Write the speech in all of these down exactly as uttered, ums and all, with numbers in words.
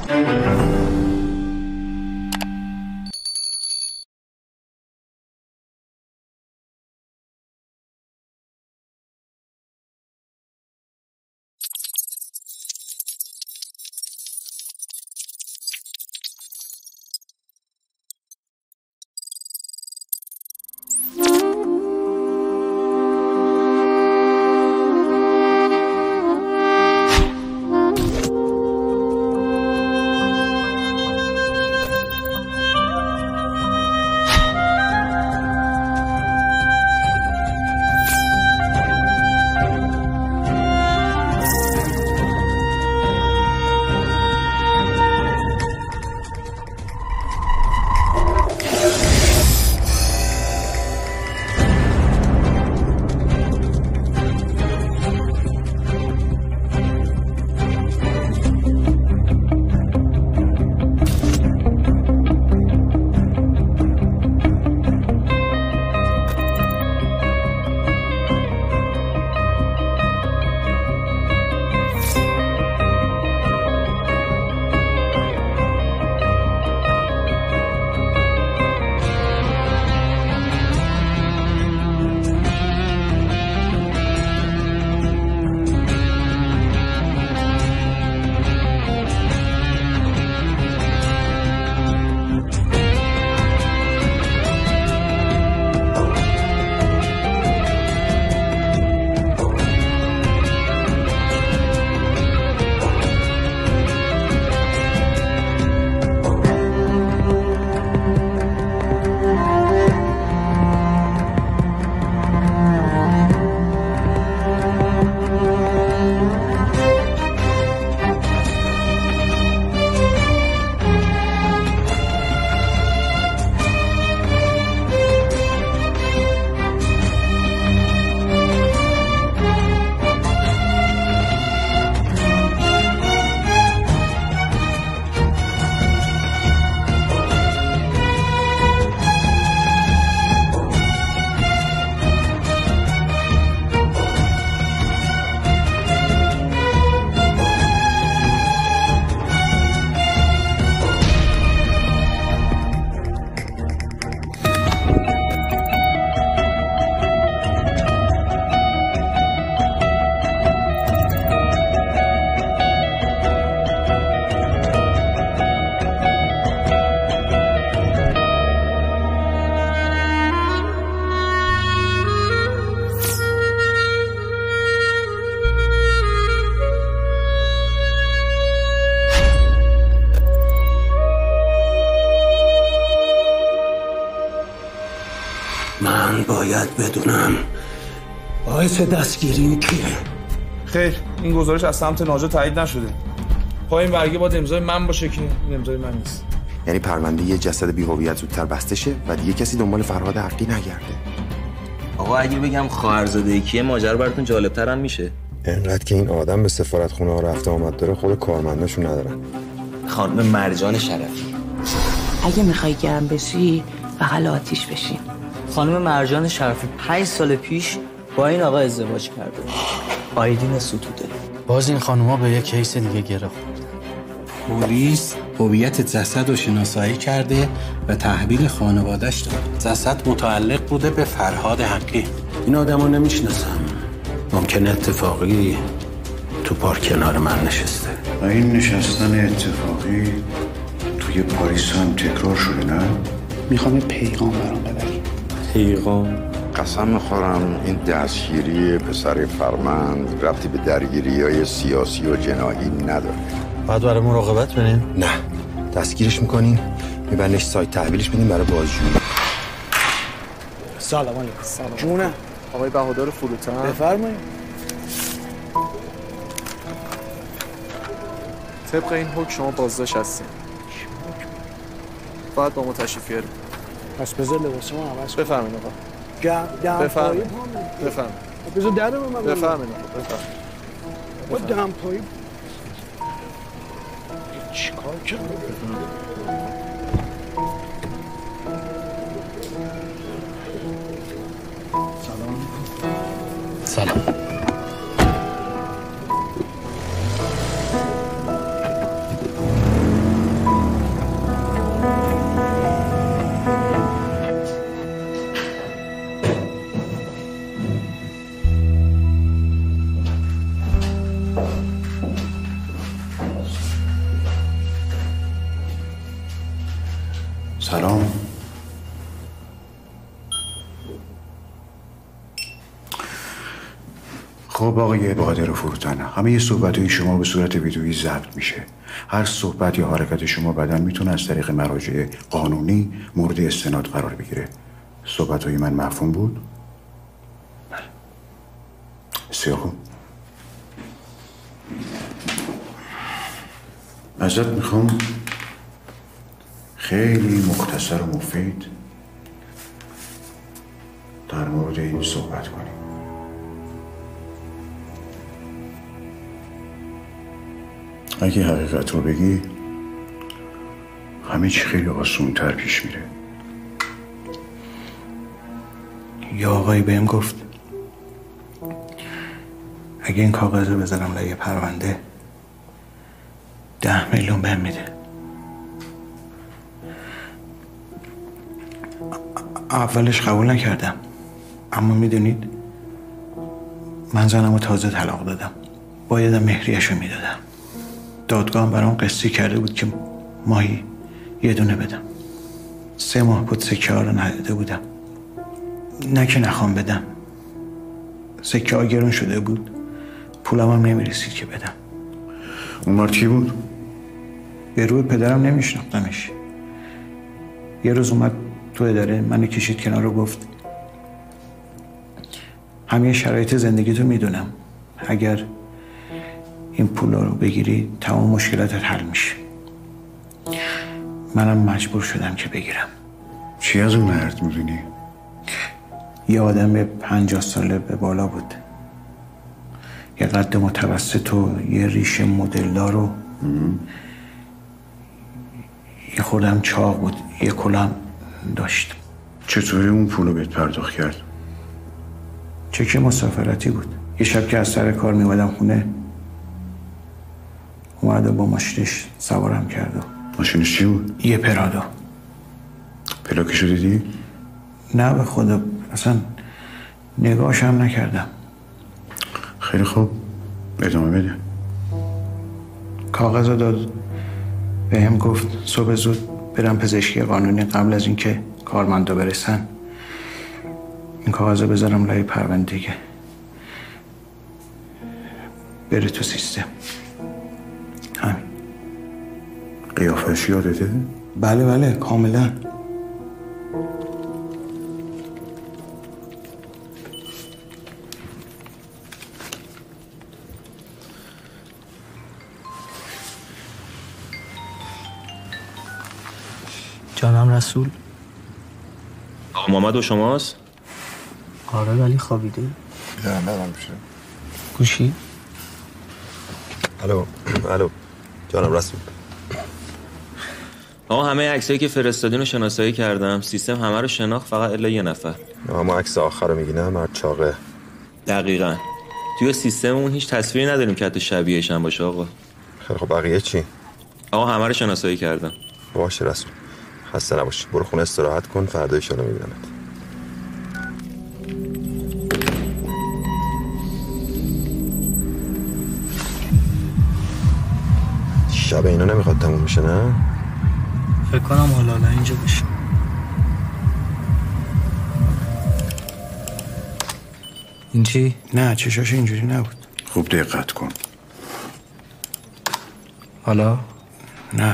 من باید بدونم باعث دستگیری کیه. خیر، این گزارش از سمت ناجا تایید نشده. پای این برگه باید امضای من باشه که این امضای من نیست. یعنی پرونده یه جسد بی‌هویت زودتر بسته شه و دیگه کسی دنبال فرهاد حقی نگرده. آقا اگه بگم خواهرزاده کیه ماجرا براتون جالب‌تر هم میشه. انقدر که این آدم به سفارتخونه ها رفته آمد داره خود کارمنداشون ندارن. خانم مرجان شرفی، اگه میخوای گرم بشی بغل آتیش بشین. خانم مرجان شرفی پنج سال پیش با این آقا ازدواج کرده. آیدین ستوده. باز این خانوما به یک کیس دیگه گره خوردن. پلیس هویت جسد رو شناسایی کرده و تحویل خانواده‌اش داد. جسد متعلق بوده به فرهاد حقی. این آدمو نمیشناسم. ممکنه اتفاقی تو پارک کنار من نشسته. و این نشستن اتفاقی توی پاریس هم تکرار شده نه؟ میخوام یه پیغام برام ببری. پیغام؟ قسم میخورم این دستگیری پسر فرمند ربطی به درگیری‌های سیاسی و جنایی نداره. باید برای مراقبت بریم؟ نه، دستگیرش میکنیم میبرنش سایت تحویلش بدیم برای بازجویی. سلام علیکم. سلام. جونه آقای بهادر فروتن. بفرمایید. طبق این حکم شما بازداشت هستین. باید با ما تشریف بیارید. پس بذار لباسمو عوض کنم. بفرمایید آقا. گرم بفرمایید. بفرمایید. بذار درو من. بفرمایید آقا. بفرمایید. دم پایی. چیکار کردم؟ سلام. سلام. سلام. خب آقای بادر فروتن، همه صحبت‌های شما به صورت ویدیویی ضبط میشه. هر صحبت یا حرکت شما بعداً میتونه از طریق مراجع قانونی مورد استناد قرار بگیره. صحبت‌های من مفهوم بود؟ بله. بسیار خوب. ازت میخوام خیلی مختصر و مفید در مورد این صحبت کنیم. اگه حقیقت رو بگی همه چی خیلی آسون تر پیش میره. یا آقایی بهم گفت اگه این کاغذ رو بذارم لای پرونده ده میلیون بهم میده. اولش قبول نکردم، اما میدونید من زنم رو تازه طلاق دادم، بایدم مهریش رو میدادم. دادگاه هم برام قسطی کرده بود که ماهی یه دونه بدم. سه ماه بود سکه ها رو نداده بودم، نه که نخوام بدم، سکه ها گرون شده بود، پولم هم نمیرسید که بدم. اون مرد کی بود؟ به روی پدرم نمیشناختمش. یه روز اومد تو اداره منو کشید کنار رو گفت همه شرایط زندگی تو میدونم، اگر این پولا رو بگیری تمام مشکلاتت حل میشه. منم مجبور شدم که بگیرم. چی از اون مرد میدونی؟ یه آدم به پنجاه ساله به بالا بود، یه قد متوسط و یه ریش مدلدار و یه خوردم چاق بود، یه کلم داشت. چطوری اون پولو بهت پرداخت کرد؟ چک مسافرتی بود. یه شب که از سر کار میومدم خونه اومد و با ماشینش سوارم کرد. و ماشینش چی بود؟ یه پرادو. پلاکشو دیدی؟ نه به خدا اصلا نگاهش هم نکردم. خیلی خوب ادامه بده. کاغذ رو داد به هم، گفت صبح زود برم پزشکی قانونی قبل از اینکه کارمندا برسن این کاغذ رو بذارم لای پرونده که بره تو سیستم. همین. قیافش یادته؟ بله بله کاملا. جانم رسول. آقا محمد و شماست؟ آره ولی خوابیده. نه نه من میشه. گوشی؟ الو الو جانم رسول. آقا همه عکسایی که فرستادین رو شناسایی کردم، سیستم همه رو شناخت فقط الا یه نفر. ما عکس آخر رو میگینم، مرد چاقه. دقیقاً. توی سیستممون هیچ تصویری نداریم که حتی شبیهش هم باشه آقا. خیلی خب بقیه چی؟ آقا همه رو شناسایی کردم. باشه رسول. خسته نباش. برو خونه استراحت کن، فردا ان شاءالله میبینمت. شب اینا نمیخواد تموم بشه نه؟ فکر کنم حالا حالا اینجا باشه. این چی؟ نه چشاش اینجوری نبود. خوب دقت کن. حالا؟ نه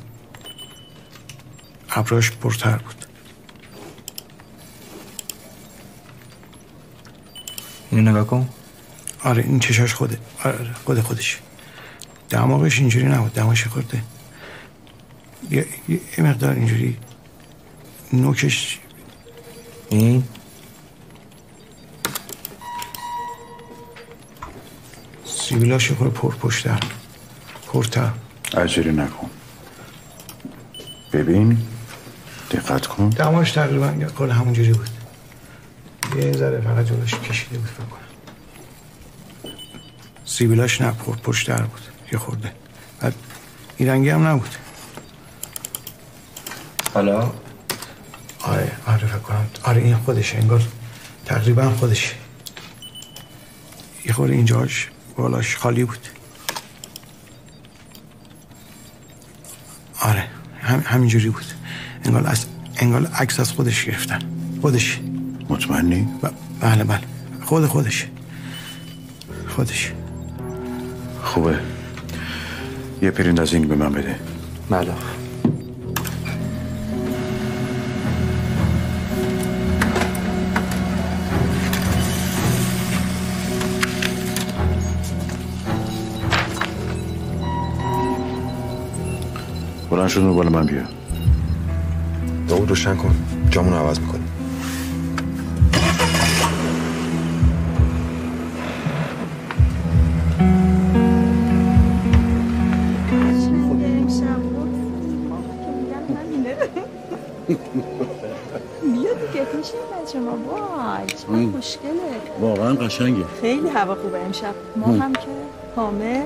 ابراش پرتر بود. اینو نگاه کن. آره این چشاش خوده. آره خود خودش. دماغش اینجوری نبود، دماغش خورده یه, یه مقدار اینجوری نوکش. این سیبیلاش خورده پر پشتر پرتر. عجله نکن. ببین دقت کن. دماغش تقریبا یا کل همونجوری بود، یه ذره فقط جلوش کشیده بود فکر کنم. سیبیلاش نه پر پشتر بود یه خورده، بعد این رنگی هم نبود. حالا؟ آره آره فکر کنم آره این خودشه، انگار تقریبا خودشه. یه خورده اینجاش بالاش خالی بود. آره هم همینجوری بود. انگار از انگار عکس از خودش گرفتن. خودش. مطمئنی؟ ب... بله بله خود خودش خودش. خوبه. یه پرینت از این به من بده. بله. بلند شد و بالا من بیا. داود روشن کن. جامون رو عوض میکنیم. بیا دیگه پیش بچه ما. وای چقدر خوشگله. واقعا قشنگه. خیلی هوا خوبه امشب. ما هم که حامل.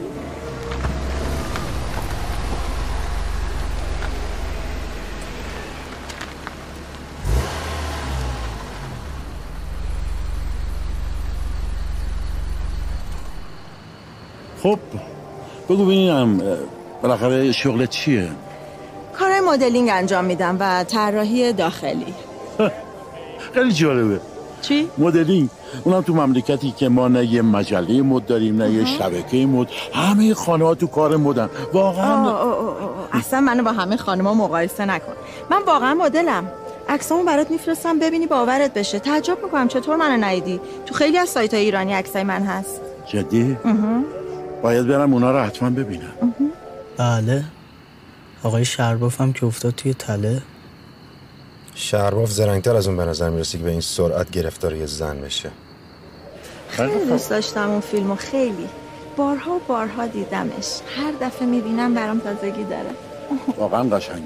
خب بگو ببینم بالاخره شغلت چیه؟ کارهای مدلینگ انجام میدم و طراحی داخلی. خیلی جالبه. چی؟ مدلینگ. اونم تو مملکتی که ما نه یه مجله مد داریم نه یه شبکه مد. همه خانه‌ها تو کار مدن. واقعا آه آه آه آه. اصلا منو با همه خانم‌ها مقایسه نکن. من واقعا مدلم. عکسامو برات میفرستم ببینی باورت بشه. تعجب میکنم چطور منو ندیدی. تو خیلی از سایت‌های ایرانی عکسای من هست. جدی؟ باید برم اونا رو حتما ببینم. بله. آقای شرباف هم که افتاد توی تله. شرباف زرنگتر از اون به نظر میرسه که به این سرعت گرفتار یه زن بشه. خیلی دوست داشتم اون فیلمو. خیلی بارها و بارها دیدمش. هر دفعه میبینم برام تازگی داره. واقعا قشنگه.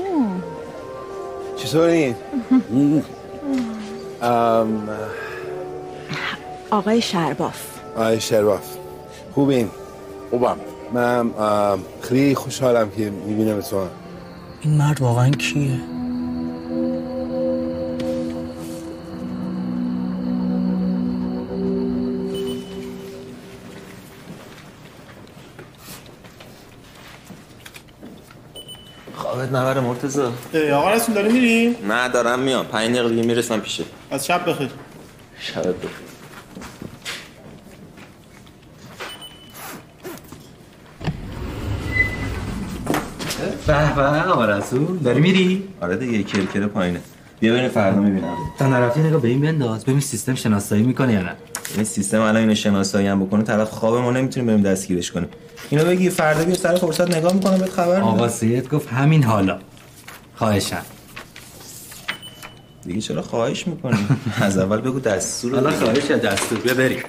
چطورین؟ آقای شرباف. آقای شرباف خوبین؟ خوبم. من خیلی خوشحالم که میبینم تو. این مرد واقعا کیه؟ خوابت نبره مرتضی. آقا رسول داره میری؟ نه دارم میام. پنج دقیقه دیگه میرسم پیشه. از شب بخیر. شبت بخیر. به به آقا رسول داری میری؟ آره دیگه کرکره پایینه. بیا بریم فردا میبینم. تا نرفتی نگاه به این بنداز ببین سیستم شناسایی میکنه یا نه. این سیستم الان اینو شناسایی هم بکنه طرف خواب ما نمیتونیم بریم دستگیرش کنیم. اینو بگی فردا بیا سر فرصت نگاه میکنه بهت خبر میده. آقا سید گفت همین حالا. خواهشم. دیگه چرا خواهش میکنی؟ از اول بگو دستور. حالا خواهش دستور بیا بریم.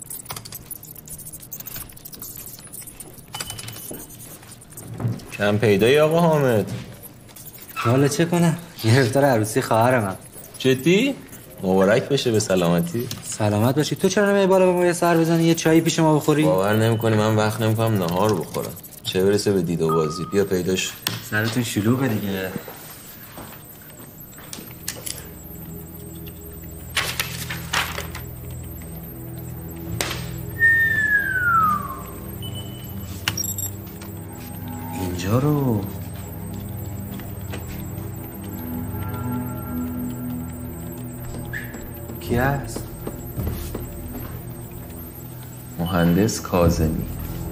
کم پیدایی آقا حامد. حالا چه کنم؟ گرفتار عروسی خواهر من. جدی؟ مبارک بشه به سلامتی. سلامت باشی. تو چرا نمیای بالا به ما یه سر بزنی یه چایی پیش ما بخوری؟ باور نمی‌کنی من وقت نمی‌کنم نهار بخورم. چه برسه به دید و بازی. بیا پیداش. سرتون شلوغه دیگه. اینجا رو کی هست؟ مهندس کاظمی.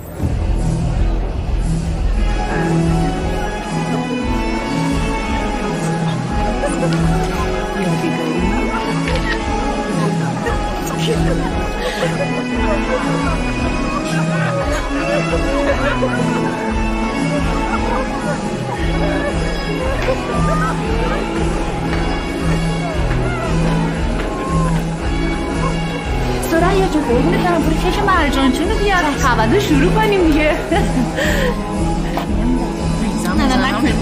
سرعی جون قربونت برم برو کش مرجانچون رو بیار تولد شروع کنیم دیگه. نه نه نه کنیم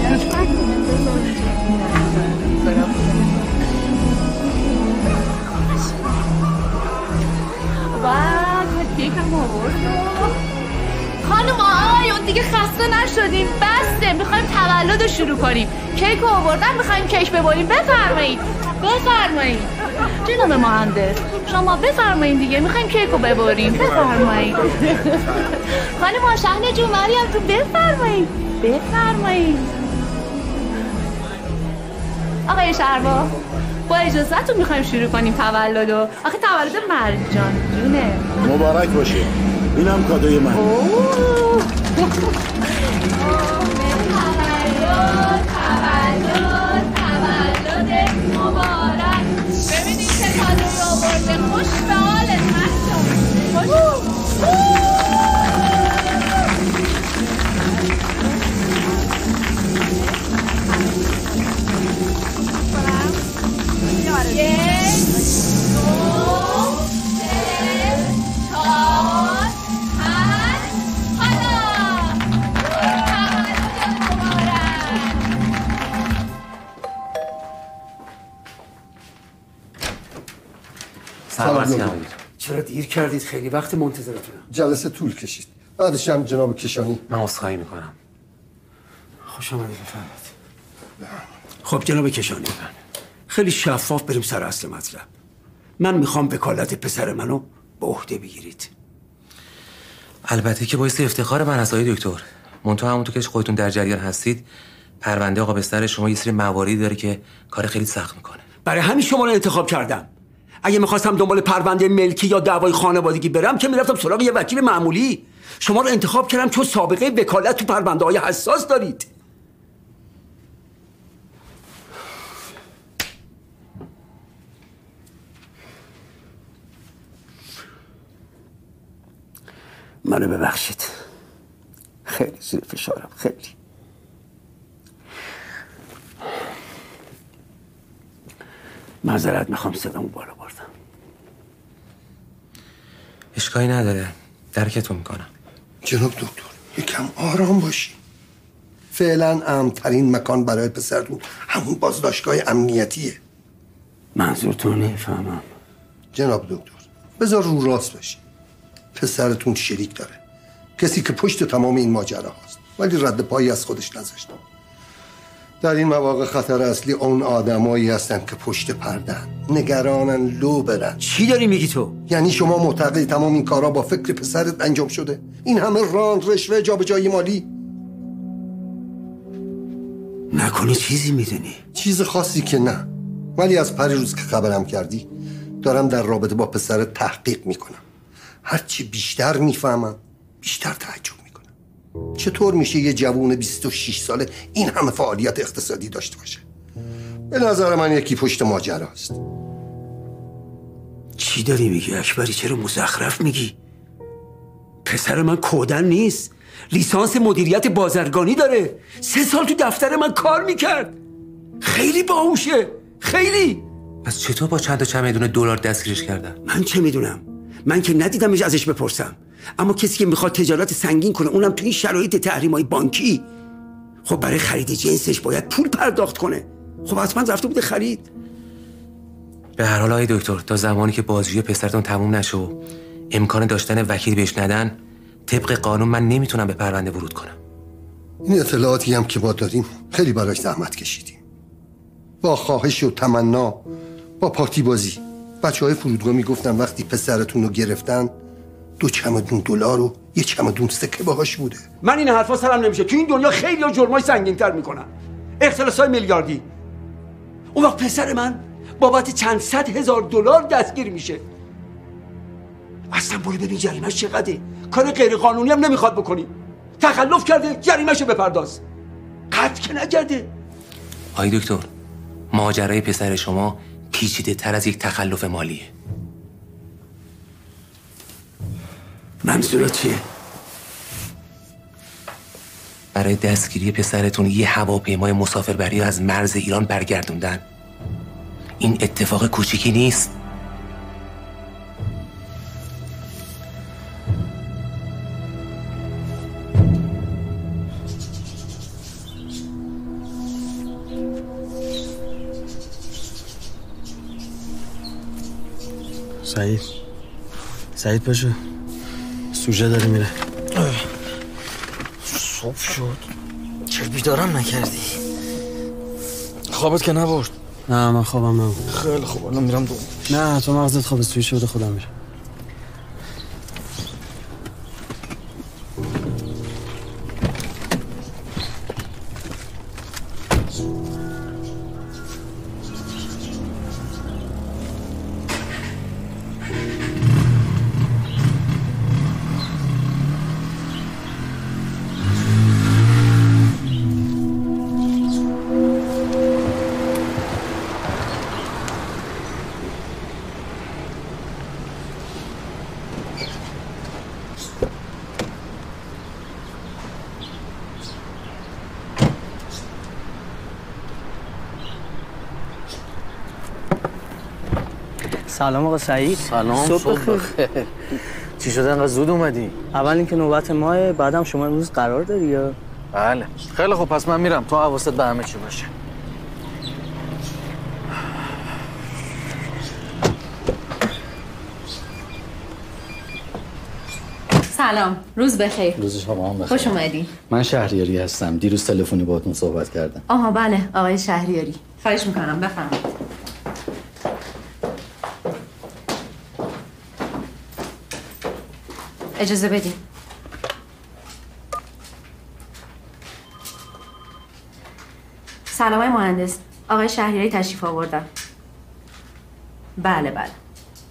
وای کیکم آورد. خانم آی اون دیگه خسته نشدیم بسته میخوایم تولد رو شروع کنیم. کیک رو آوردن میخوایم کیک ببریم. بفرمایید بفرمایید. جناب مهندس شما بفرمایید دیگه، میخوایم کیک رو ببریم. بفرمایید. خانم شهن جون، مریم تو بفرمایید بفرمایید. آقای شهربا با اجازهتون میخوایم شروع کنیم تولدو. آخه تولد مرجان جونه. مبارک باشه. اینم کادوی من. اوه تولد تولد مبارک. ببینید چه کادو رو آورده. خوش به حالت مرجان. سلام. چرا دیر کردید؟ خیلی وقت منتظرتونم. جلسه طول کشید. بعدش هم جناب کشانی. من عذرخواهی میکنم. خوش آمدید. بفرمایید. خب جناب کشانی، خیلی شفاف بریم سر اصل مطلب. من میخوام وکالت پسر منو به عهده بگیرید. البته که باعث افتخار من است آقای دکتر. منتها همونطور که خودتون در جریان هستید، پرونده آقا بستر شما یه سری مواردی داره که کار خیلی سخت میکنه. برای همین شما رو انتخاب کردم. اگه میخواستم دنبال پرونده ملکی یا دعوای خانوادگی برم که میرفتم سراغ یه وکیل معمولی. شما رو انتخاب کردم چون سابقه وکالت تو پرونده های حساس دارید. منو ببخشید، خیلی زیر فشارم، خیلی. معذرت میخوام صدامو بالا بردم. اشکالی نداره، درکتون میکنم. جناب دکتر یکم آرام باشی. فعلا امن‌ترین مکان برای پسرتون همون بازداشتگاه امنیتیه. منظورتون نمیفهمم. جناب دکتر بذار رو راست باشی. پسرتون شریک داره، کسی که پشت تمام این ماجرا هست، ولی رد پایی از خودش نذاشته. در این مواقع خطر اصلی اون آدمایی هستن که پشت پردن، نگرانن لو برن. چی داری میگی تو؟ یعنی شما معتقدی تمام این کارا با فکر پسرت انجام شده؟ این همه ران، رشوه، جابجایی مالی؟ نکنی چیزی میدونی؟ چیز خاصی که نه، ولی از پریروز که خبرم کردی دارم در رابطه با پسرت تحقیق میکنم. هرچی بیشتر میفهمم بیشتر تعجب میکنم. چطور میشه یه جوون بیست و شش ساله این همه فعالیت اقتصادی داشته باشه؟ به نظر من یکی پشت ماجراست. چی داری میگی اکبری؟ چرا مزخرف میگی؟ پسر من کودن نیست، لیسانس مدیریت بازرگانی داره، سه سال تو دفتر من کار میکرد. خیلی باهوشه، خیلی. پس چطور با چند تا چمدون دلار دستگیرش کردن؟ من چه میدونم، من که ندیدمش ازش بپرسم. اما کسی که میخواد تجارت سنگین کنه، اونم تو این شرایط تحریم‌های بانکی، خب برای خرید جنسش باید پول پرداخت کنه. خب حتما رفته بوده خرید. به هر حال آقای دکتر، تا زمانی که بازجویی پسرتون تموم نشه و امکان داشتن وکیل بهش ندن، طبق قانون من نمیتونم به پرونده ورود کنم. این اطلاعاتی هم که ما داریم خیلی براش زحمت کشیدیم، با خواهش و تمنا، با پارتی بازی. بچه های فرودگاه میگفتن وقتی پسرتون رو گرفتن دو چمدون دلار و یه چمدون سکه باهاش بوده. من این حرفا سرم نمیشه. تو این دنیا خیلی ها جرمای سنگین‌تر میکنن، اختلاسای میلیاردی. اون وقت پسر من بابت چند صد هزار دلار دستگیر میشه. اصلا باید ببین جریمه‌اش چقدره. کار غیر قانونی هم نمیخواد بکنی. تخلف کرده، جریمه‌شو بپرداز. قطع که نکرده. آقای دکتر، ماجرای پسر شما پیچیده تر از یک تخلف مالیه. منظورت چیه؟ برای دستگیری پسرتون یه هواپیمای مسافربری از مرز ایران برگردوندن. این اتفاق کوچیکی نیست. سعید سعید باشو، سوژه داره میره. صبح شد، چرا بیدارم نکردی؟ خوابت که نبرد؟ نه من خوابم نبود. خیلی خوب الان میرم دوم. نه تو مغزت خواب سویش بده خودم میرم. سلام آقا سعید. سلام صبح بخیر. چی شده انقدر زود اومدی؟ اول اینکه نوبت ماه، بعدم شما امروز قرار داری یا؟ بله خیلی خوب پس من میرم تو حواست به همه چی باشه. سلام روز بخیر. روز شما هم بخیر. خوش اومدی. من شهریاری هستم. دیروز تلفنی باهاتون صحبت کردم. آها بله آقای شهریاری. خواهش میکنم بفرمایید. اجازه بدین. سلام آقای مهندس. آقای شهریاری تشریف آوردن. بله بله.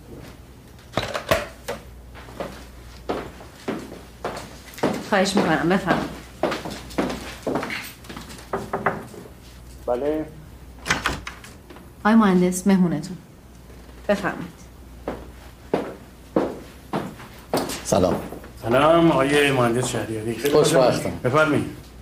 خواهش میکنم بفرمایید. بله. آقای مهندس مهمونتون. بفرمایید. سلام. سلام آقای مهندس شهریاری. خوش وقتم. بفرمایید.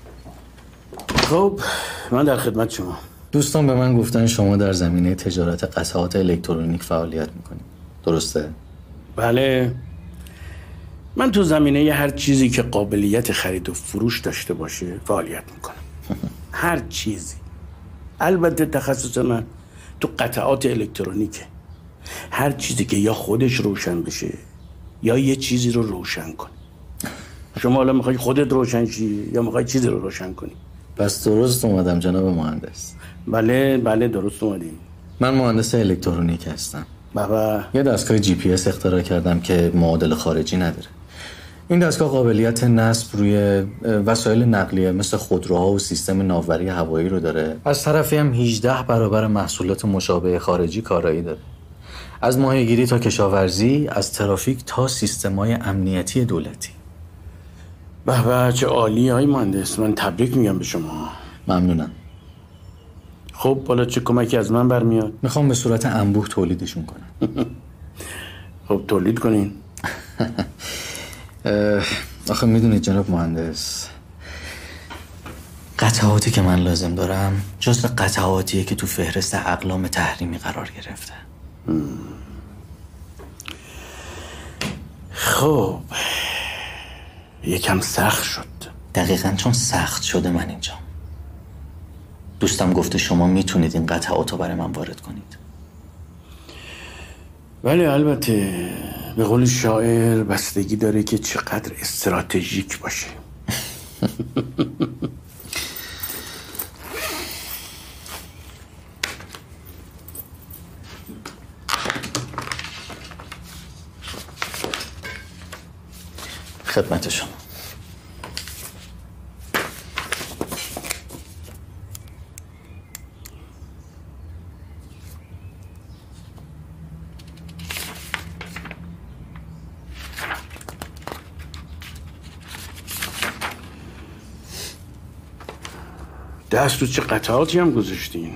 خب من در خدمت شما. دوستان به من گفتن شما در زمینه تجارت قطعات الکترونیک فعالیت میکنید. درسته؟ بله. من تو زمینه هر چیزی که قابلیت خرید و فروش داشته باشه فعالیت میکنم. هر چیزی. البته تخصص من تو قطعات الکترونیکه. هر چیزی که یا خودش روشن بشه یا یه چیزی رو روشن کنی. شما حالا میخوای خودت روشن شی یا میخوای چیزی رو روشن کنی؟ پس درست اومدم جناب مهندس. بله بله درست اومدی. من مهندس الکترونیک هستم. بابا یه دستگاه جی پی اس اختراع کردم که معادل خارجی نداره. این دستگاه قابلیت نصب روی وسایل نقلیه مثل خودروها و سیستم ناوبری هوایی رو داره. از طرفی هم هجده برابر محصولات مشابه خارجی کارایی داره. از ماهیگیری تا کشاورزی، از ترافیک تا سیستم‌های امنیتی دولتی. به به چه عالی های مهندس. من تبریک میگم به شما. ممنونم. خب حالا چه کمکی از من برمیاد؟ میخوام به صورت انبوه تولیدشون کنم. خب تولید کنین. آخه میدونید جناب مهندس، قطعاتی که من لازم دارم جزو قطعاتیه که تو فهرست اقلام تحریمی قرار گرفته. خب یکم سخت شد. دقیقاً چون سخت شده من اینجا. دوستم گفته شما میتونید این قطعات رو برای من وارد کنید. ولی البته به قول شاعر بستگی داره که چقدر استراتژیک باشه. خدمت شما. دست تو چه قطعاتی هم گذاشتین.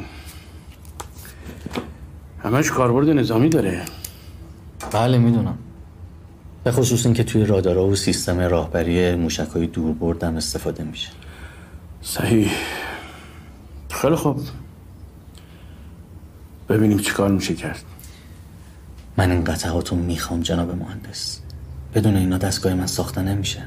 همش کاربرد نظامی داره. بله میدونم. به خصوص این که توی رادارها و سیستم راهبری موشک‌های دوربرد هم استفاده میشه. صحیح. خیلی خوب. ببینیم چی کار میشه کرد. من این قطعاتو میخوام جناب مهندس. بدون اینا دستگاه من ساخته نمیشه.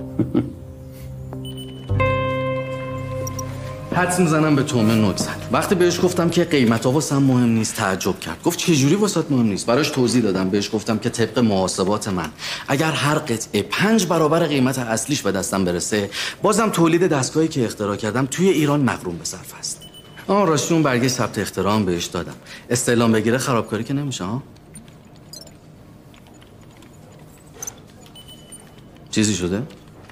حدس میزنم به تومه نوک زد. وقتی بهش گفتم که قیمت ها واسم مهم نیست تعجب کرد. گفت چجوری واسات مهم نیست؟ براش توضیح دادم. بهش گفتم که طبق محاسبات من اگر هر قطعه پنج برابر قیمت اصلیش به دستم برسه، بازم تولید دستگاهی که اختراع کردم توی ایران مغروم به صرف است. آه راستی اون برگه ثبت اختراع بهش دادم. استعلام بگیره خرابکاری که نمیشه ها. چیزی شده؟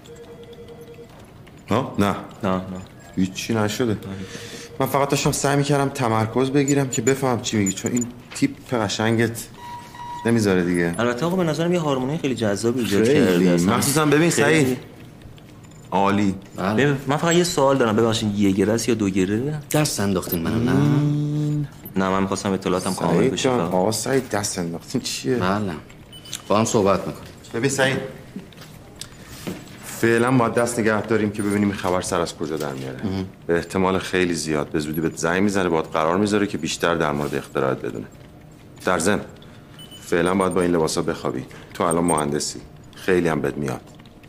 ها؟ نه نه نه هیچی نشده. من فقط داشتم سعی میکردم تمرکز بگیرم که بفهم چی میگی، چون این تیپ قشنگت نمیذاره دیگه. البته آقا به نظرم یه هارمونی خیلی جذاب ایجاد خیلی کرده. مخصوصا ببین سعید عالی. ببین من فقط یه سوال دارم، ببخشید یه گره است یا دو گره؟ دست انداختین منو نه؟ نه من می‌خواستم اطلاعاتم کامل بشه. آقا سعید دست انداختین چیه؟ بله با هم صحبت میکنیم. ببین سعید فعلا باید دست نگه داریم که ببینیم این خبر سر از کجا در میاره. به احتمال خیلی زیاد به زودی بهت زنگ میزنه، باید قرار میذاره که بیشتر در مورد اختراعات بدونه. در ضمن فعلا باید با این لباسا بخوابی. تو الان مهندسی، خیلی هم بد میاد.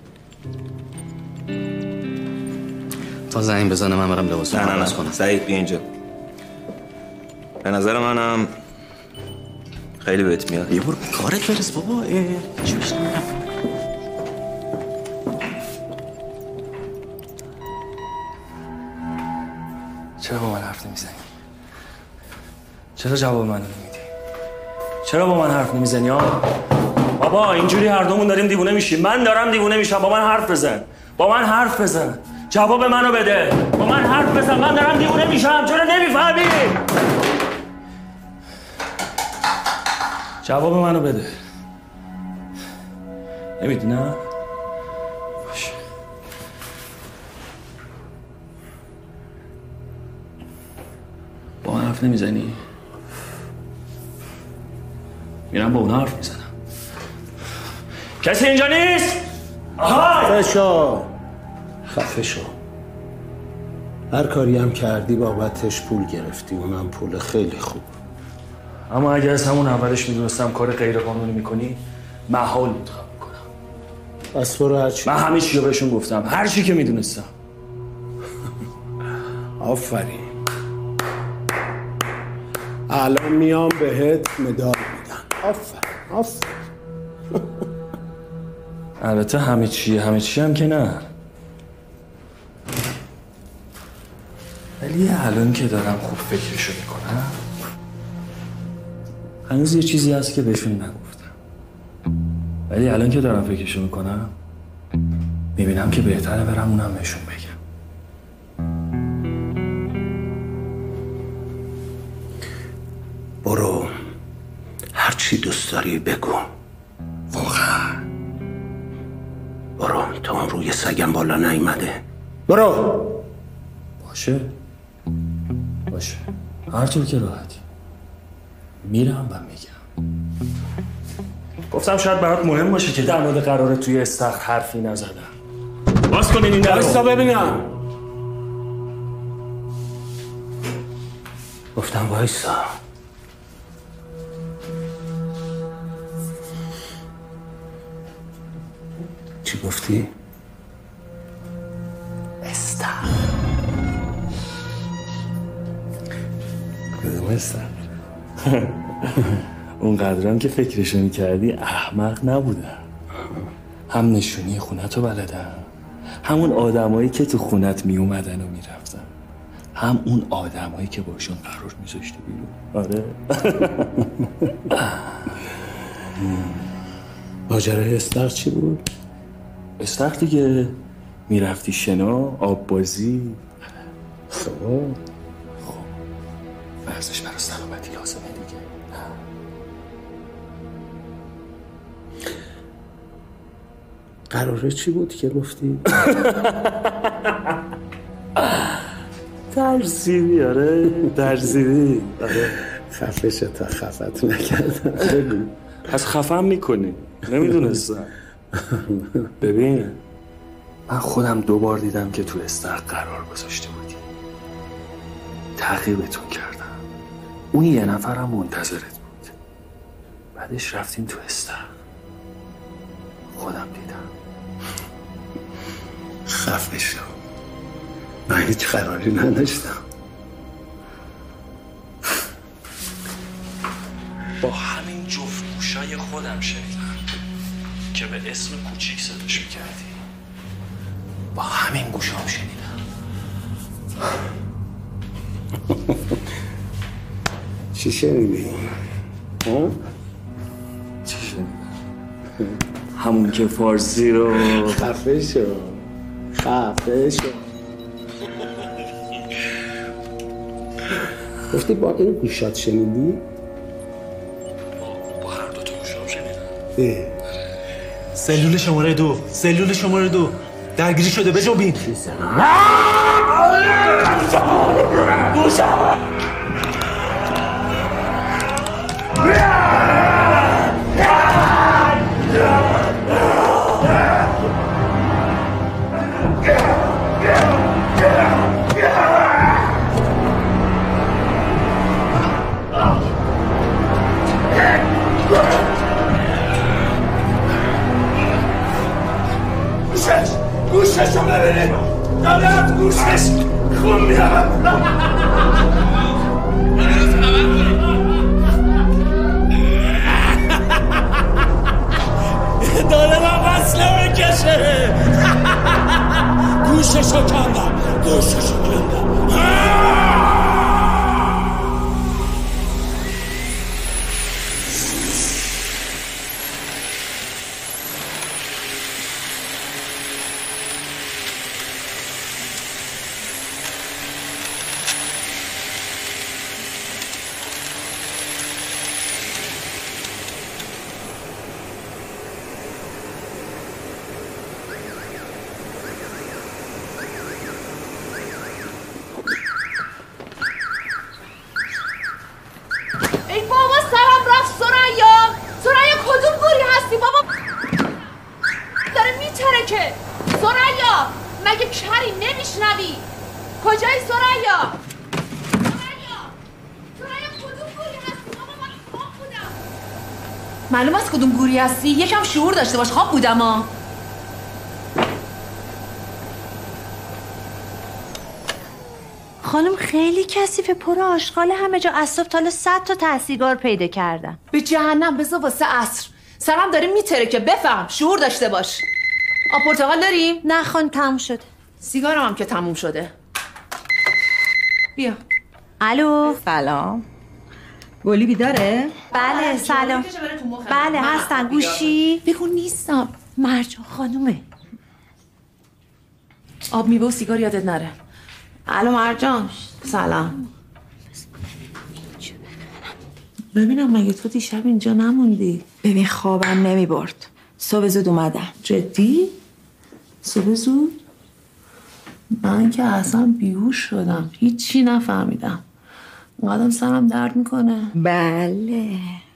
تا زنگ بزنه من برم لباسا نه نه عوض نه کنم. سعید بیا اینجا. به نظر منم خیلی بهت میاد. یه برو کارت برس بابا. چی بشه؟ چرا با من حرف نمیزنی؟ چرا جواب منو نمیدی؟ چرا با من حرف نمیزنی ها؟ بابا اینجوری هر دومون داریم دیوونه میشیم. من دارم دیوونه میشم. با من حرف بزن. با من حرف بزن. جواب منو بده. با من حرف بزن. من دارم دیوونه میشم. چرا نمیفهمی؟ جواب منو بده. نمیدی نه؟ باشه. با من حرف نمیزنی؟ میرم با اون حرف میزنم. کسی اینجا نیست؟ آهای! خفه شو خفه شو. هر کاری هم کردی بابتش پول گرفتی، اونم پول خیلی خوب. اما اگه از همون اولش میدونستم کار غیر قانونی میکنی محال انتخاب میکنم. پس برو هرچی. من همه چی رو بهشون گفتم، هر چی که میدونستم. آفرین. الان میام بهت مدال میدم. آفرین آفرین. البته همه چی همه چی هم که نه، ولی الان که دارم خوب فکرشو میکنم هنوز یه چیزی هست که بهشون نگفتم، ولی الان که دارم فکرشو میکنم میبینم که بهتره برم اونم بهشون بگم. برو هر چی دوست داری بگو. واقعا برو تا اون روی سگم بالا نیومده. برو. باشه باشه هر طور که راحتی میرم و میگم. گفتم شاید برات مهم باشه که در مورد قراره توی استخر حرفی نزدم. باز کنین این درو. بایستا ببینم. گفتم وایسا. چی گفتی؟ استخر. کدوم استخر؟ اون قدرم که فکرشو میکردی احمق نبودم. هم نشونی خونتو بلدم، همون آدمایی که تو خونت میومدن و میرفتن، هم اون آدمایی که باشون قرار میذاشتی بیرون. آره. ماجرای استخر چی بود؟ استخر دیگه میرفتی شنا، آب بازی. خب خب ورزش برای سلامتی لازمه دیگه. قراره چی بود که گفتی؟ ترسیدی. آره ترسیدی. آره خفه شد تا خفت نکردم. بگو. پس خفم میکنی. نمیدونستم. ببین من خودم دو بار دیدم که تو استخر قرار گذاشته بودی، تعقیبتون کردم. اون یه نفرم منتظرت بود، بعدش رفتیم تو استخر. خودم دیدم. خفه شو. من هیچ قراری نداشتم. با همین جفت گوشای خودم شنیدم که به اسم کوچیک صداش میکردی. با همین گوشام شنیدم. چی شنیدی؟ چی شنیدی؟ همون که فارسی رو خفه شو خفه شو گفتی با این گوشات شنیدی؟ با هر دو تا گوشام شنیدم. سلول شماره دو سلول شماره دو درگیری شده بجنبین. گوشش گوشش رو ببینید داره از گوشش خون میرم. داره من وصله بکشه. گوشش رو کندم گوشش رو کندم. ای بابا سرم رفت سریا. سریا کدوم گوری هستی بابا؟ داره میترکه. سریا مگه کری نمیشنوی؟ کجایی سریا؟ سریا سریا کدوم گوری هستی بابا؟ من خواب بودم. معلوم است کدوم گوری هستی؟ یکم شعور داشته باش. خواب بودم ها. خانم خیلی کثیفه، پر آشغال، همه جا از صبح تا حالا صد تا ته سیگار پیدا کردم. به جهنم بذار واسه عصر. سرم داره میترکه. بفهم شعور داشته باش. آب پرتقال داریم؟ نه خان تموم شده. سیگارم هم که تموم شده. بیا. الو سلام. گلی بیداره؟ بله سلام. بله هستن. گوشی بگو نیستم. مرجان خانومه. آب میوه و سیگار یادت نره. الو مرجان. سلام. ببینم مگه تو دیشب اینجا نموندی؟ ببین خوابم نمی برد. صبح زود اومدم. جدی؟ صبح زود؟ من که اصلا بیهوش شدم. هیچی نفهمیدم. اونقدرم سرم درد میکنه. بله.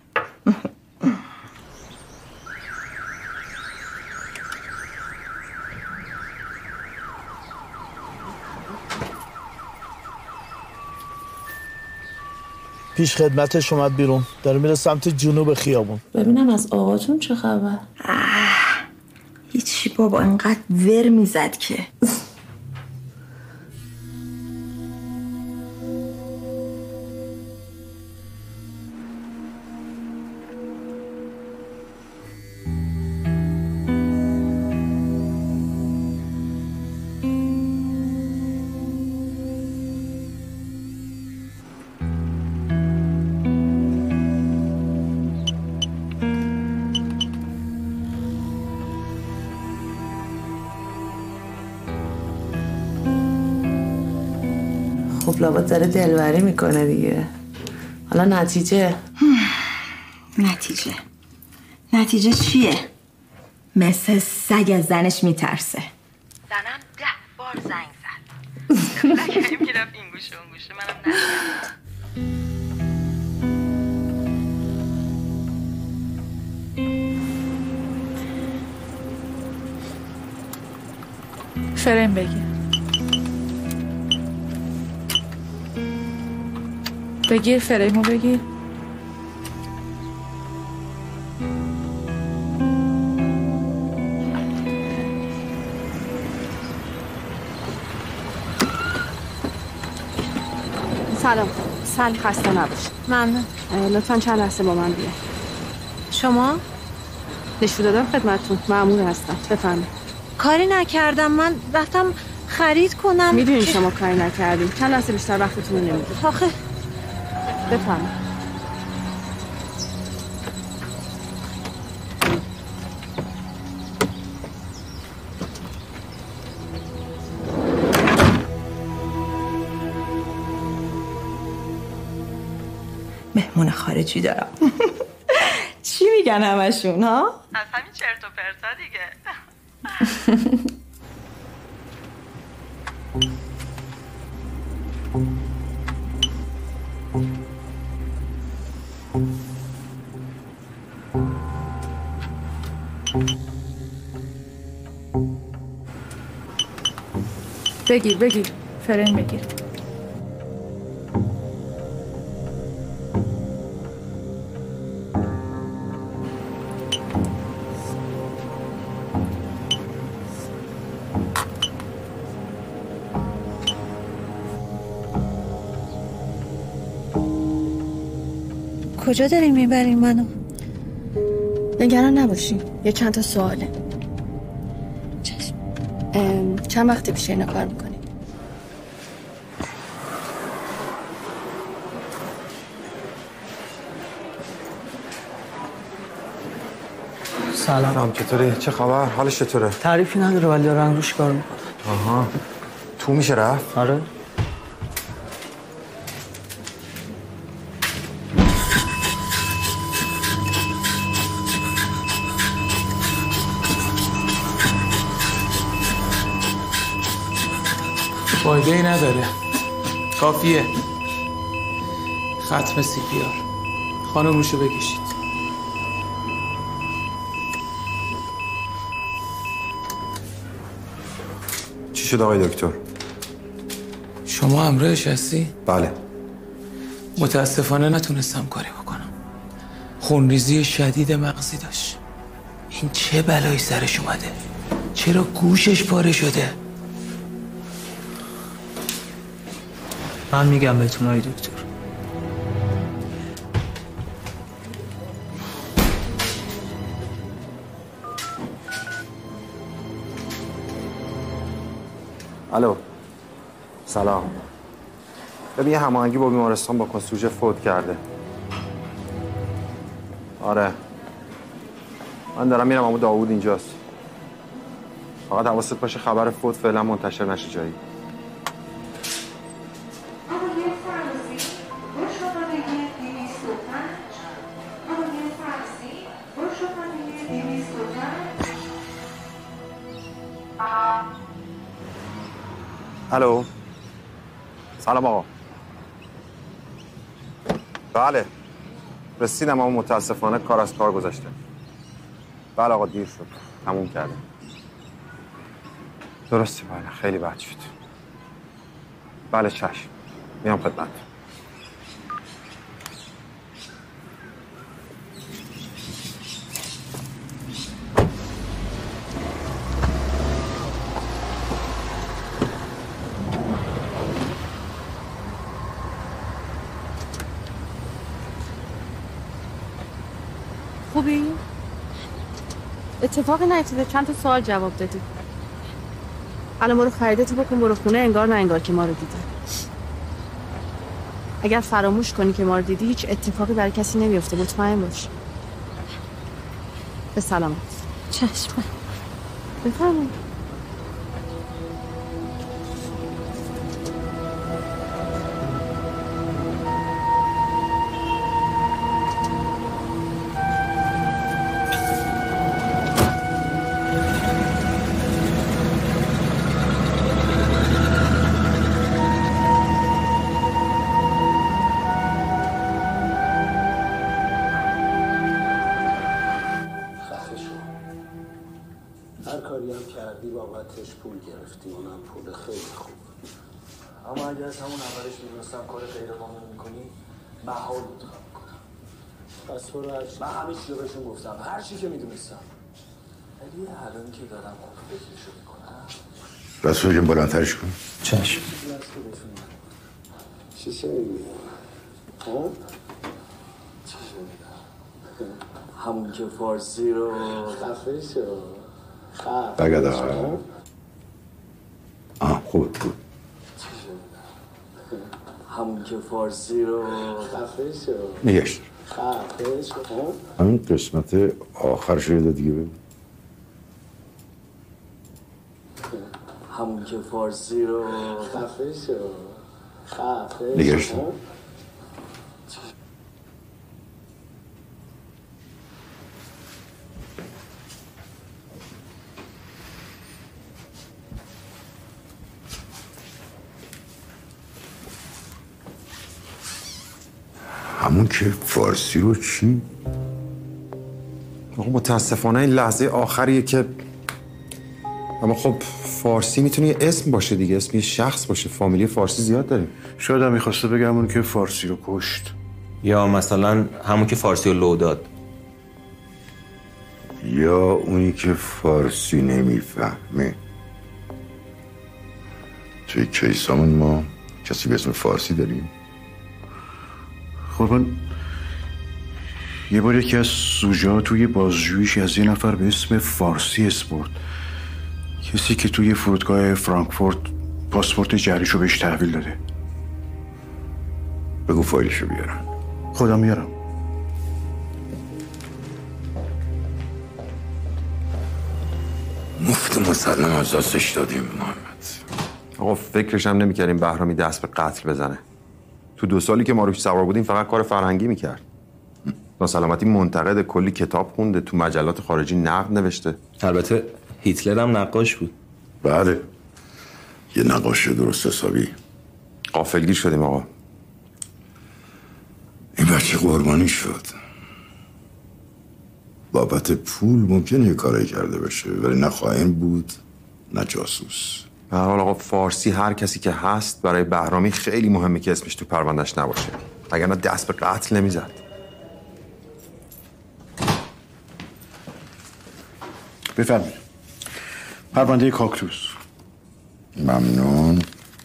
پیش خدمتش اومد بیرون. داره میره سمت جنوب خیابون. ببینم از آقاتون چه خبر؟ هیچی بابا، انقدر ور میزد که. خب لابد داره دلبری میکنه دیگه. حالا نتیجه؟ نتیجه نتیجه چیه؟ مثل سگ از زنش میترسه. زنم ده بار زنگ زد. نکنیم که رفت این گوشه اون گوشه منم نکنیم. فریم بگیر. بگیر فریمو بگیر. سلام. سلام. خسته نباش. ممنون. لطفاً چند لحظه با من بیا. شما؟ نشون دادم خدمتتون. مأمور هستم. بفرمایید. کاری نکردم، من رفتم خرید کنم. میدونی شما کاری نکردیم. چند لحظه بیشتر وقتتون رو نمیدید. آخه بفرمایید. مهمون خارجی دارم. چی میگن همشون ها؟ از همین چرت و پرتا دیگه. بگیر بگیر فرن بگیر. کجا دارین میبرین منو؟ نگران نباشین، یه چند تا سواله. چشم. چند وقتی پیش اینا کار میکنی؟ سلام. سلام، چطوری؟ چه خبر؟ حالش چطوره؟ تعریفی نداره ولی دارن روش کار میکنه. آها. تو میشه رفت؟ آره. فایده ای نداره. کافیه. ختم سی پی آر. خانم روشو بکشید. چی شد آقای دکتر؟ شما همراهش هستی؟ بله. متاسفانه نتونستم کاری بکنم. خونریزی شدید مغزی داشت. این چه بلایی سرش اومده؟ چرا گوشش پاره شده؟ من میگم بهتون آقای دکتر. الو. سلام. ببین یه هماهنگی با بیمارستان بکن، سوژه فوت کرده. آره. من دارم میرم، اما داوود اینجاست. فقط حواست باشه خبر فوت فعلا منتشر نشه جایی. الو. سلام آقا. بله. رسیدم اما متاسفانه کار از کار گذشته. بله آقا دیر شد. تموم کرده. درسته بله. خیلی بد شد. بله چشم. میام خدمت. خوبی؟ اتفاقی نیفتاده، چند تا سوال جواب دادی. الان برو خریدتو بکن، برو خونه، انگار نه انگار که ما رو دیدی. اگر فراموش کنی که ما رو دیدی هیچ اتفاقی برای کسی نمیفته، مطمئن باش. به سلامت. چشم. بفرمایید. پول گرفتی، اونم پول خیلی خوب. اما اگر از همون اولش میدونستم کار غیر قانونی میکنی محال بود کار میکنم. پس برو هرچی. من همه چی رو بهشون گفتم، هر چی که میدونستم. ولی الان که دارم خوب فکرشو میکنم. رسول جون بلندترش کن. چشم. چی شنیدی؟ ها؟ چی شنیدم؟ همون که فارسی رو خفه شو. بگد آقا. آه خوب خوب. همون که فارسی رو خفه شو. نگشت. خفه شو. همین قسمت آخر شده دیگه ببین. همون که فارسی رو خفه شو. خفه شو. نگشت. همون که فارسی رو چی؟ آقا متاسفانه این لحظه آخریه که، اما خب فارسی میتونه یه اسم باشه دیگه، اسم یه شخص باشه. فامیلی فارسی زیاد داریم. شاید هم میخواسته بگم اون که فارسی رو کشت، یا مثلا همون که فارسی رو لو داد، یا اونی که فارسی نمیفهمه. توی کیسامون ما کسی به اسم فارسی داریم؟ خب من یه بار یکی از سوژه‌ها توی بازجوییش از یه نفر به اسم فارسی اسپورت، کسی که توی فرودگاه فرانکفورت پاسپورت جعلیشو بهش تحویل داده. بگو فایلشو بیارن. خودم میارم. مفت مسلم از دستش دادیم محمد. آقا فکرش هم نمی‌کردیم بهرامی دست به قتل بزنه. تو دو سالی که ما روش سوار بودیم فقط کار فرهنگی میکرد. ناسلامتی منتقد، کلی کتاب خونده، تو مجلات خارجی نقد نوشته. البته هیتلر هم نقاش بود. بله، یه نقاش درست حسابی. غافلگیر شدیم آقا. این بچه قربانی شد. بابت پول ممکنه یه کاری کرده باشه، ولی نه خائن بود نه جاسوس. به هر حال آقا فارسی هر کسی که هست برای بهرامی خیلی مهمه که اسمش تو پروندهش نباشه، وگرنه دست به قتل نمیزد. بفرمایید. پرونده کاکتوس. ممنون.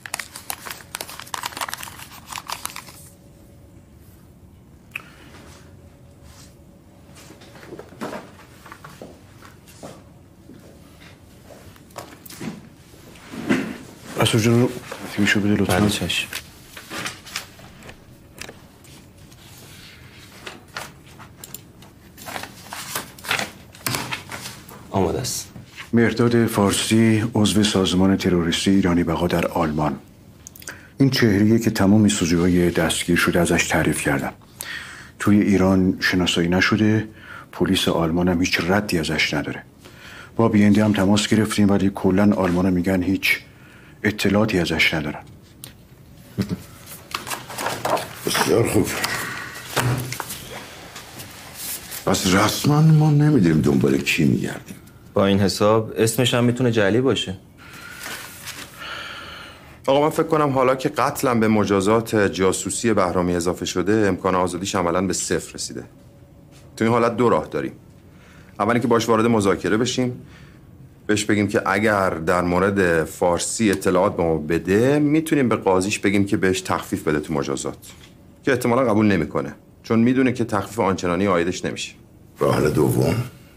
اسو جون رو تیمیشو بده لطفا. چشم. آماده است. مرداد فارسی، عضو سازمان تروریستی ایرانی بقا در آلمان. این چهره‌ایه که تمام سوژه‌های دستگیر شده ازش تعریف کردن. توی ایران شناسایی نشده، پلیس آلمان هم هیچ ردی ازش نداره. با بی ان دی هم تماس گرفتیم ولی کلاً آلمان‌ها میگن هیچ اطلاعاتی ازش ندارن. بسیار خوب. پس رسما ما نمیدونیم دنبال کی میگردیم. با این حساب اسمش هم میتونه جعلی باشه. آقا من فکر کنم حالا که قتلم به مجازات جاسوسی بهرامی اضافه شده، امکان آزادیش عملاً به صفر رسیده. تو این حالت دو راه داریم. اولی که باش وارد مذاکره بشیم، بهش بگیم که اگر در مورد فارسی اطلاعات به ما بده، میتونیم به قاضیش بگیم که بهش تخفیف بده تو مجازات، که احتمالاً قبول نمیکنه چون میدونه که تخفیف آنچنانی عایدش نمیشه. راه حل دوم،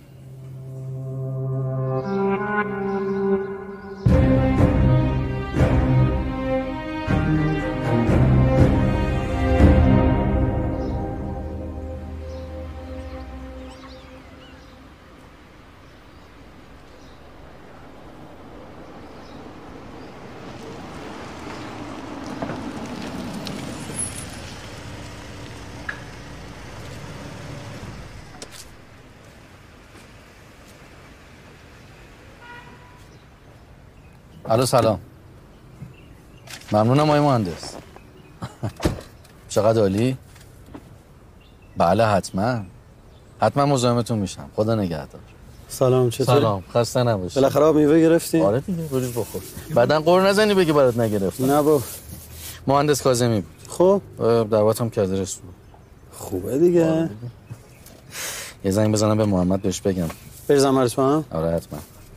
الو سلام. ممنونم آقای مهندس. چقدر عالی. بله حتما حتما مزاحمتون میشم. خدا نگهدار. سلام، چطوری؟ سلام، خسته نباشی. بالاخره میوه گرفتی؟ آره دیگه، بروز بخور. بعدن قور نزنی بگی برات نگرفتم. نه با مهندس کاظمی بود. خب دعوتم کرده رسول. خوبه دیگه. آره. یه زنگ بزنم به محمد بهش بگم. بریزم عرض کنم؟ آره حتما.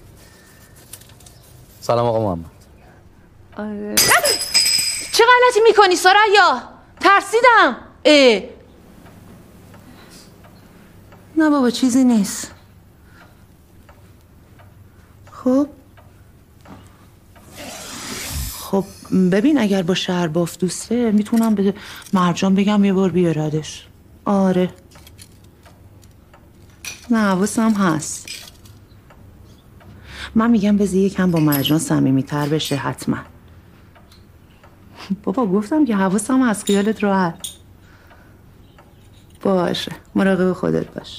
سلام آقا محمد. آره. چه غلطی میکنی سریا؟ ترسیدم. اه. نه بابا چیزی نیست. خب خب ببین اگر با شهر باف دوسته میتونم به مرجان بگم یه بار بیاردش. آره نه حواسم هست. من میگم بذار یکم با مرجان صمیمی‌تر بشه حتما. بابا گفتم که حواسم از خیالت راحت. باشه مراقب خودت باش.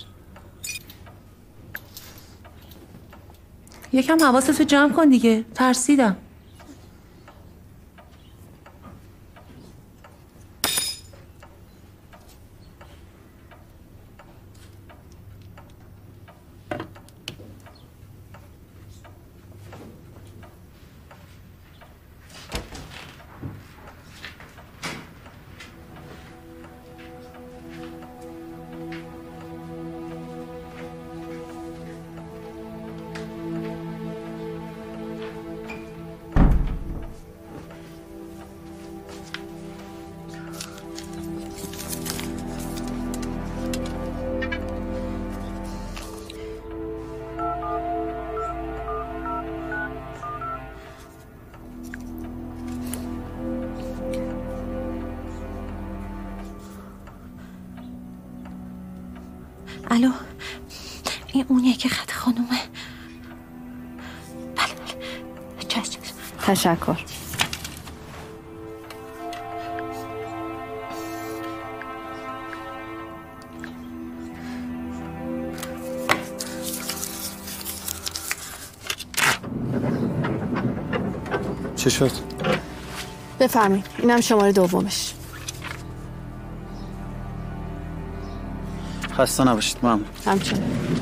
یکم حواستو جمع کن دیگه. ترسیدم. الو، این اونیه که خط خانومه. بله بله، چشم چشم. تشکر. چه شد؟ بفرمایید، اینم شماره دومش. خسته نباشید مام. همچنین.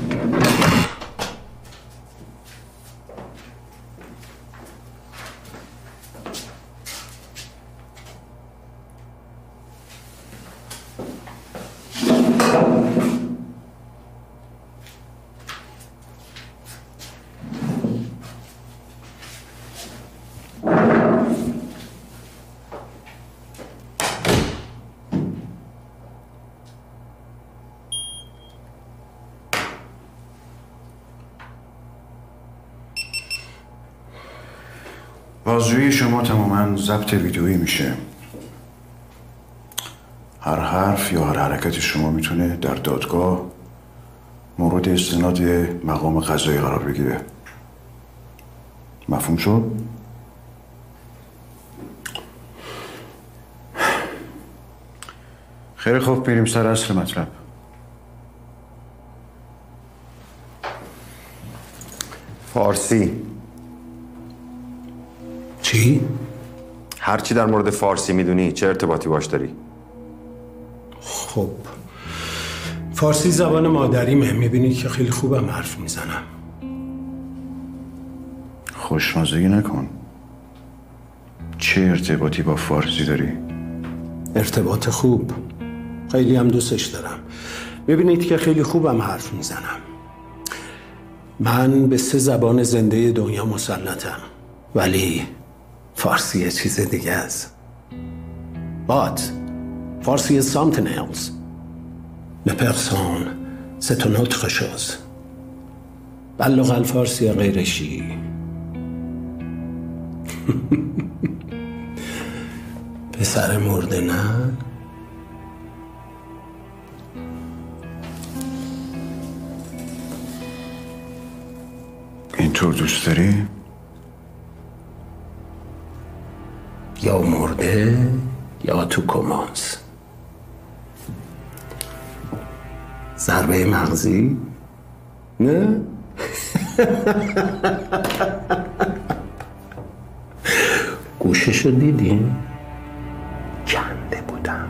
بازجویی شما تماما ضبط ویدئویی میشه. هر حرف یا هر حرکت شما میتونه در دادگاه مورد استناد مقام قضایی قرار بگیره. مفهوم شد؟ خیلی خوب، بریم سر اصل مطلب. فارسی. چی؟ هر چی در مورد فارسی میدونی چه ارتباطی باش داری؟ خب فارسی زبان مادریمه، میبینید که خیلی خوبم حرف میزنم. خوشمزگی نکن. چه ارتباطی با فارسی داری؟ ارتباط خوب، خیلی هم دوستش دارم. میبینید که خیلی خوبم حرف میزنم. من به سه زبان زنده دنیا مسلطم، ولی فارسی یه چیز دیگه است. But فارسی is something else. Le personne, c'est une autre chose. بلغ الفارسی غیر شی. پسر مرده نه؟ اینطور دوست داری؟ یا مرده یا تو کماس. ضربه مغزی؟ نه؟ گوششو دیدی؟ کنده بودم.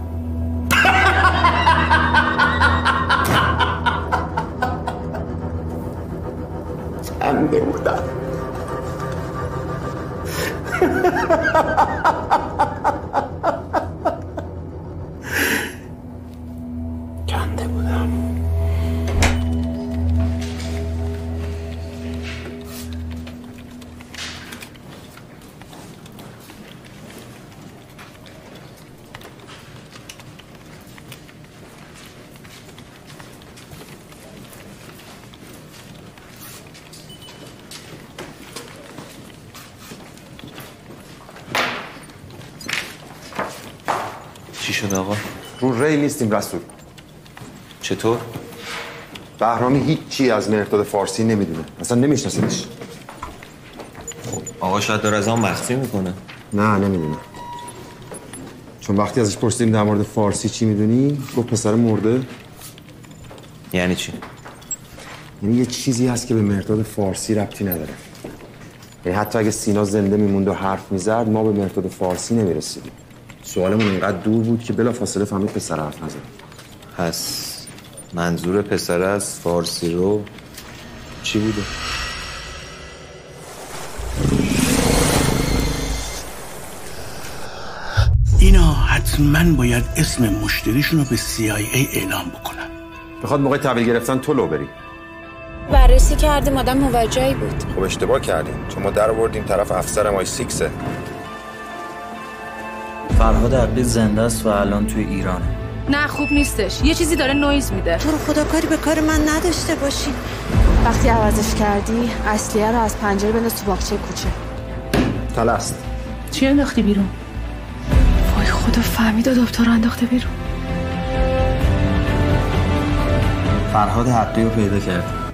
کنده بودم. کنده بودم. چی شد آقا؟ رو ری نیستیم رسول. چطور؟ بهرامی هیچی از مرداد فارسی نمیدونه، اصلا نمیشناسیدش. خب آقا شاید داره از آن مخفی میکنه. نه نمیدونه، چون وقتی ازش پرسیدیم در مورد فارسی چی میدونی گفت پسر مرده. یعنی چی؟ یعنی یه چیزی هست که به مرداد فارسی ربطی نداره. یعنی حتی اگه سینا زنده میموند و حرف میزد ما به مرداد فارسی نمیرسیدیم. سوالمون اینقدر دور بود که بلافاصله فهمید پسر حرف نزد. پس منظور پسر از فارسی رو چی بوده؟ اینا حتما باید اسم مشتریشون رو به سی آی ای اعلام بکنن. بخواد موقع تحویل گرفتن تو لو بری. بررسی کردیم، آدم موجهی بود. خب اشتباه کردیم، چون ما در آوردیم طرف افسر ام آی سیکسه. فرهاد عقلی زنده است و الان توی ایرانه. نه خوب نیستش، یه چیزی داره نویز میده. تو رو خدا کاری به کار من نداشته باشی. وقتی عوضش کردی اصلیه رو از پنجره بنداز تو باغچه کوچه. تلست. چی انداختی بیرون؟ وای خدا، فهمید دکتر انداخته بیرون. فرهاد حقی رو پیدا کرد.